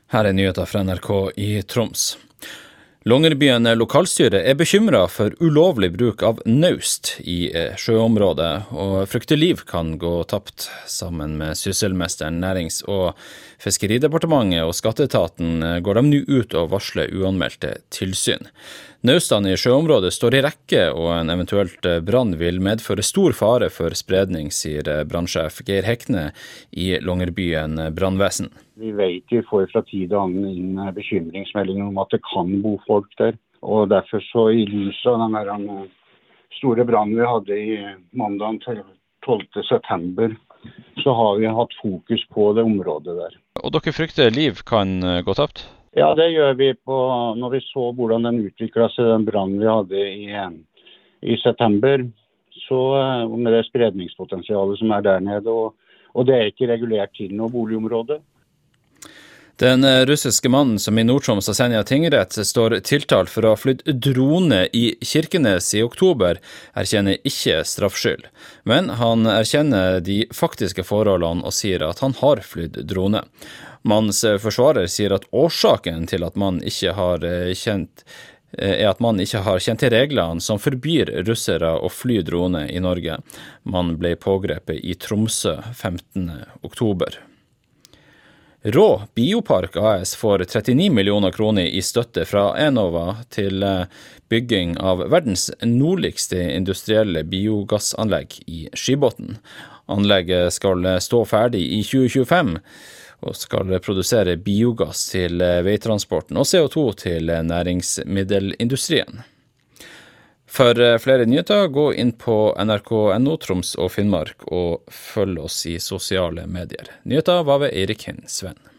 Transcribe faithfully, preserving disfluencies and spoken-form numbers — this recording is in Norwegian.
Her er nyheter fra N R K i Troms. Longyearbyen lokalstyre er bekymret for ulovlig bruk av naust i sjøområdet, og frykter liv kan gå tapt. Sammen med sysselmesteren, Nærings- og fiskeridepartementet og skatteetaten går de nå ut og varsler uanmeldte tilsyn. Naustene i sjøområdet står i rekke, og en eventuelt brann vil medføre stor fare for spredning, sier brannsjef Geir Hekne i Longyearbyen brannvesen. Vi vet vi får fra tid og annen inn bekymringsmeldinger om at det kan bo folk der. Og derfor så i lys av den der store brannen vi hadde i mandagen tolvte september, så har vi hatt fokus på det området der. Og dere frykter liv kan gå tapt? Ja, det gjør vi på, når vi så hvordan den utviklet seg, den brannen vi hadde i, i september, så med det spredningspotensialet som er der nede, og, og det er ikke regulert til noe boligområde. Den russiske mannen som i Nord-Troms og Senja tingrett står tiltalt for å ha flytt drone i Kirkenes i oktober, erkjenner ikke straffskyld. Men han erkjenner de faktiske forholdene og sier at han har flytt drone. Mannens forsvarer sier at årsaken til at man ikke har kjent er at man ikke har kjent til reglene som forbyr russere å fly drone i Norge. Man ble pågrepet i Tromsø femtende oktober. Rå Biopark A S får trettini millioner kroner i støtte fra Enova til bygging av verdens nordligste industrielle biogassanlegg i Skibotn. Anlegget skal stå ferdig i tjue tjuefem og skal produsere biogass til veitransporten og C O to til næringsmiddelindustrien. For flere nyheter, gå inn på N R K punktum N O Troms og Finnmark og følg oss i sosiale medier. Nyheter var ved Eirik Hinn Sven.